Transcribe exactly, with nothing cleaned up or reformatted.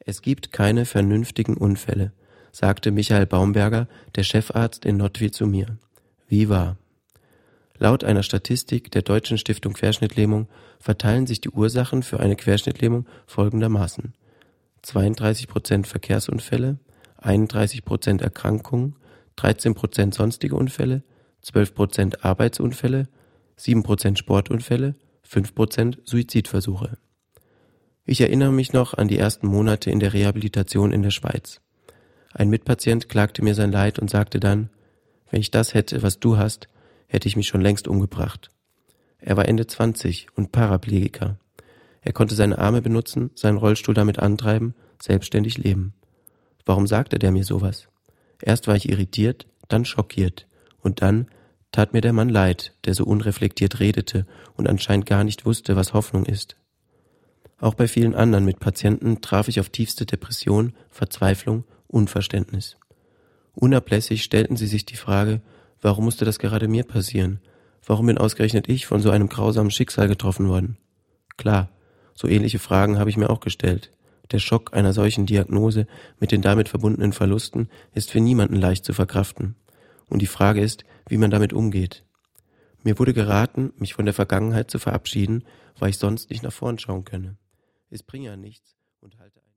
Es gibt keine vernünftigen Unfälle, sagte Michael Baumberger, der Chefarzt in Nottwil, zu mir. Wie wahr? Laut einer Statistik der Deutschen Stiftung Querschnittlähmung verteilen sich die Ursachen für eine Querschnittlähmung folgendermaßen: zweiunddreißig Prozent Verkehrsunfälle, einunddreißig Prozent Erkrankungen, dreizehn Prozent sonstige Unfälle, zwölf Prozent Arbeitsunfälle, sieben Prozent Sportunfälle, fünf Prozent Suizidversuche. Ich erinnere mich noch an die ersten Monate in der Rehabilitation in der Schweiz. Ein Mitpatient klagte mir sein Leid und sagte dann: Wenn ich das hätte, was du hast, hätte ich mich schon längst umgebracht. Er war Ende zwanzig und Paraplegiker. Er konnte seine Arme benutzen, seinen Rollstuhl damit antreiben, selbstständig leben. Warum sagte der mir sowas? Erst war ich irritiert, dann schockiert und dann tat mir der Mann leid, der so unreflektiert redete und anscheinend gar nicht wusste, was Hoffnung ist. Auch bei vielen anderen Mitpatienten traf ich auf tiefste Depression, Verzweiflung, Unverständnis. Unablässig stellten sie sich die Frage: Warum musste das gerade mir passieren? Warum bin ausgerechnet ich von so einem grausamen Schicksal getroffen worden? Klar, so ähnliche Fragen habe ich mir auch gestellt. Der Schock einer solchen Diagnose mit den damit verbundenen Verlusten ist für niemanden leicht zu verkraften. Und die Frage ist, wie man damit umgeht. Mir wurde geraten, mich von der Vergangenheit zu verabschieden, weil ich sonst nicht nach vorn schauen könne. Es bringe ja nichts und halte